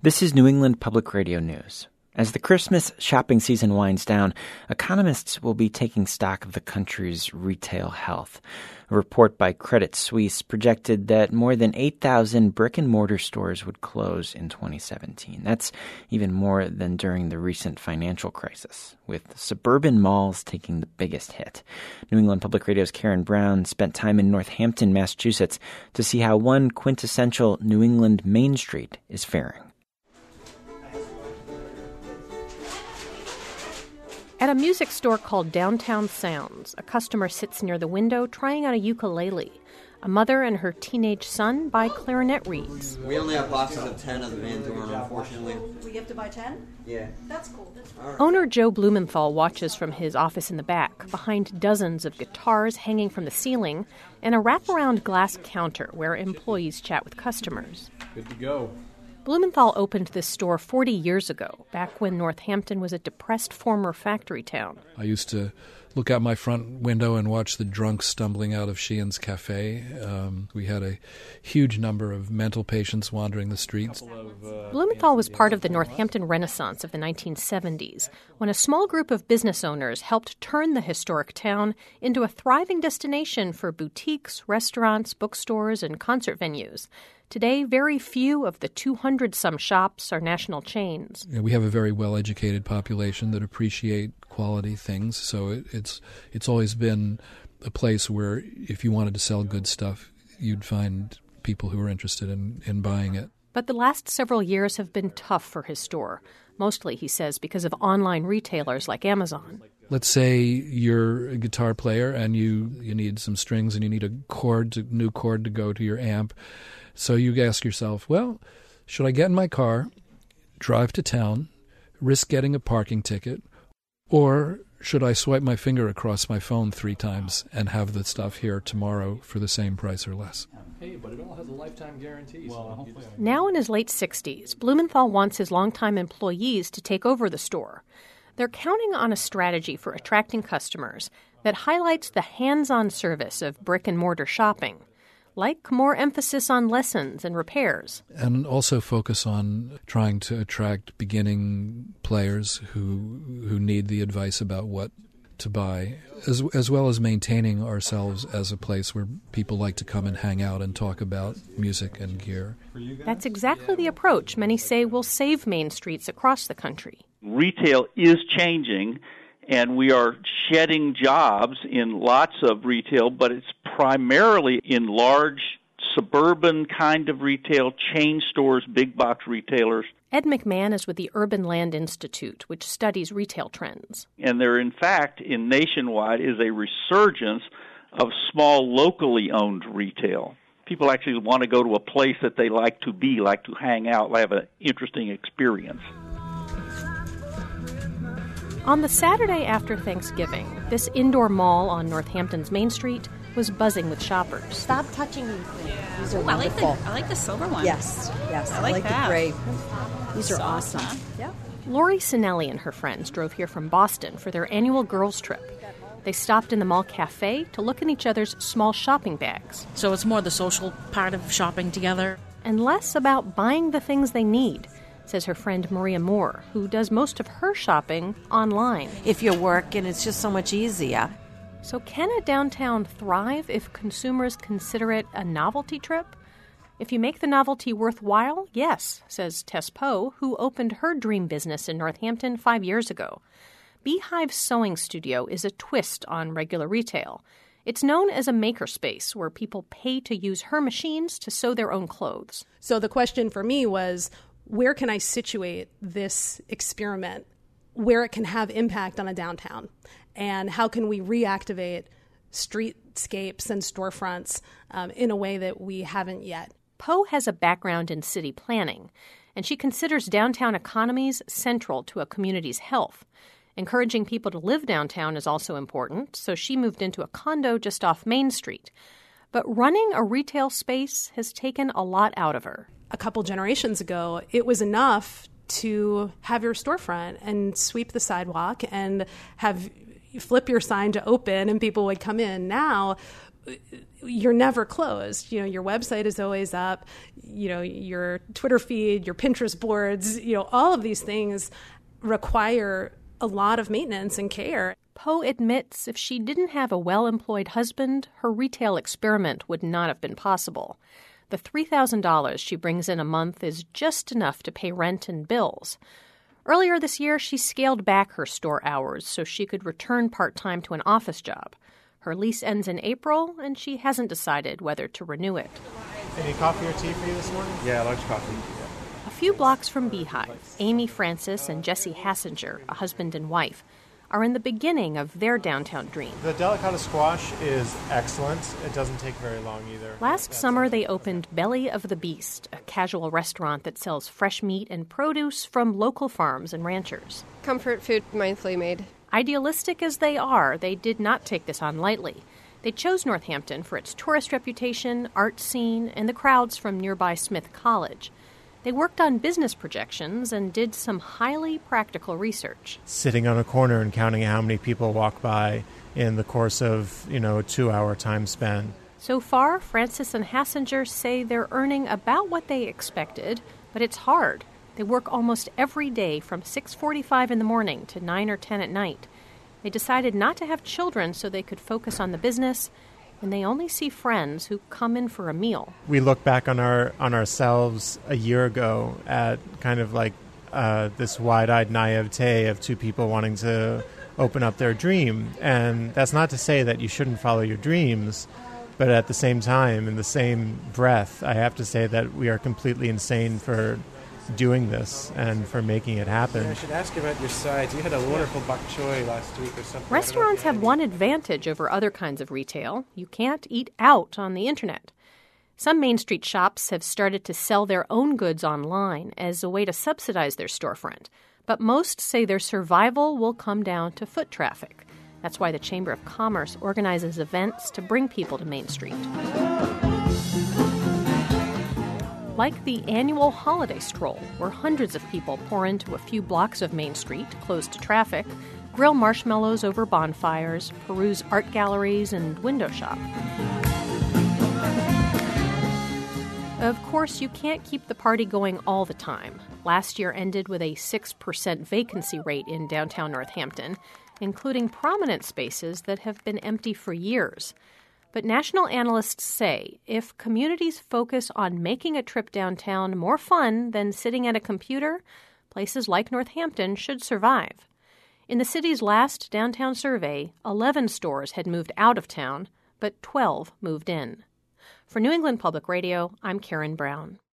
This is New England Public Radio News. As the Christmas shopping season winds down, economists will be taking stock of the country's retail health. A report by Credit Suisse projected that more than 8,000 brick-and-mortar stores would close in 2017. That's even more than during the recent financial crisis, with suburban malls taking the biggest hit. New England Public Radio's Karen Brown spent time in Northampton, Massachusetts, to see how one quintessential New England Main Street is faring. At a music store called Downtown Sounds, a customer sits near the window trying out a ukulele. A mother and her teenage son buy clarinet reeds. We only have boxes of 10 of the Van Doorn, unfortunately. We have to buy 10? Yeah. That's cool. Right. Owner Joe Blumenthal watches from his office in the back, behind dozens of guitars hanging from the ceiling, and a wraparound glass counter where employees chat with customers. Good to go. Blumenthal opened this store 40 years ago, back when Northampton was a depressed former factory town. I used to look out my front window and watch the drunks stumbling out of Sheehan's Cafe. We had a huge number of mental patients wandering the streets. Blumenthal was part of the Northampton Renaissance of the 1970s, when a small group of business owners helped turn the historic town into a thriving destination for boutiques, restaurants, bookstores, and concert venues. Today, very few of the 200-some shops are national chains. We have a very well-educated population that appreciate quality things, so it's always been a place where if you wanted to sell good stuff, you'd find people who are interested in buying it. But the last several years have been tough for his store, mostly, he says, because of online retailers like Amazon. Let's say you're a guitar player and you need some strings and you need a new chord to go to your amp. So you ask yourself, well, should I get in my car, drive to town, risk getting a parking ticket, or should I swipe my finger across my phone 3 times and have the stuff here tomorrow for the same price or less? Hey, but it all has a lifetime guarantee. Now in his late 60s, Blumenthal wants his longtime employees to take over the store. They're counting on a strategy for attracting customers that highlights the hands-on service of brick-and-mortar shopping, like more emphasis on lessons and repairs. And also focus on trying to attract beginning players who need the advice about what to buy, as well as maintaining ourselves as a place where people like to come and hang out and talk about music and gear. That's exactly the approach many say will save main streets across the country. Retail is changing, and we are shedding jobs in lots of retail, but it's primarily in large suburban kind of retail, chain stores, big box retailers. Ed McMahon is with the Urban Land Institute, which studies retail trends. And there, in fact, in nationwide is a resurgence of small, locally owned retail. People actually want to go to a place that they like to be, like to hang out, have an interesting experience. On the Saturday after Thanksgiving, this indoor mall on Northampton's Main Street was buzzing with shoppers. Stop touching me. Yeah. These are wonderful. I like the silver one. Yes. I like the gray. These are Soft, awesome. huh? Yeah. Lori Sinelli and her friends drove here from Boston for their annual girls' trip. They stopped in the mall cafe to look in each other's small shopping bags. So it's more the social part of shopping together. And less about buying the things they need, says her friend Maria Moore, who does most of her shopping online. If you're working, it's just so much easier. So can a downtown thrive if consumers consider it a novelty trip? If you make the novelty worthwhile, yes, says Tess Poe, who opened her dream business in Northampton 5 years ago. Beehive Sewing Studio is a twist on regular retail. It's known as a makerspace where people pay to use her machines to sew their own clothes. So the question for me was, where can I situate this experiment where it can have impact on a downtown? And how can we reactivate streetscapes and storefronts in a way that we haven't yet? Poe has a background in city planning, and she considers downtown economies central to a community's health. Encouraging people to live downtown is also important, so she moved into a condo just off Main Street. But running a retail space has taken a lot out of her. A couple generations ago, it was enough to have your storefront and sweep the sidewalk and have flip your sign to open and people would come in. Now, you're never closed. Your website is always up, your Twitter feed, your Pinterest boards, all of these things require a lot of maintenance and care. Poe admits if she didn't have a well-employed husband, her retail experiment would not have been possible. The $3,000 she brings in a month is just enough to pay rent and bills. Earlier this year, she scaled back her store hours so she could return part-time to an office job. Her lease ends in April, and she hasn't decided whether to renew it. Any coffee or tea for you this morning? Yeah, large coffee. A few blocks from Beehive, Amy Francis and Jesse Hassinger, a husband and wife, are in the beginning of their downtown dream. The delicata squash is excellent. It doesn't take very long either. Last summer, they opened Belly of the Beast, a casual restaurant that sells fresh meat and produce from local farms and ranchers. Comfort food, mindfully made. Idealistic as they are, they did not take this on lightly. They chose Northampton for its tourist reputation, art scene, and the crowds from nearby Smith College. They worked on business projections and did some highly practical research. Sitting on a corner and counting how many people walk by in the course of, a 2-hour time span. So far, Francis and Hassinger say they're earning about what they expected, but it's hard. They work almost every day from 6:45 in the morning to 9 or 10 at night. They decided not to have children so they could focus on the business, and they only see friends who come in for a meal. We look back on ourselves a year ago at kind of like this wide-eyed naivete of two people wanting to open up their dream. And that's not to say that you shouldn't follow your dreams, but at the same time, in the same breath, I have to say that we are completely insane for doing this and for making it happen. I should ask you about your sides. You had a wonderful bok choy last week or something. Restaurants have one advantage over other kinds of retail. You can't eat out on the internet. Some Main Street shops have started to sell their own goods online as a way to subsidize their storefront. But most say their survival will come down to foot traffic. That's why the Chamber of Commerce organizes events to bring people to Main Street. Like the annual holiday stroll, where hundreds of people pour into a few blocks of Main Street, closed to traffic, grill marshmallows over bonfires, peruse art galleries, and window shop. Of course, you can't keep the party going all the time. Last year ended with a 6% vacancy rate in downtown Northampton, including prominent spaces that have been empty for years. But national analysts say if communities focus on making a trip downtown more fun than sitting at a computer, places like Northampton should survive. In the city's last downtown survey, 11 stores had moved out of town, but 12 moved in. For New England Public Radio, I'm Karen Brown.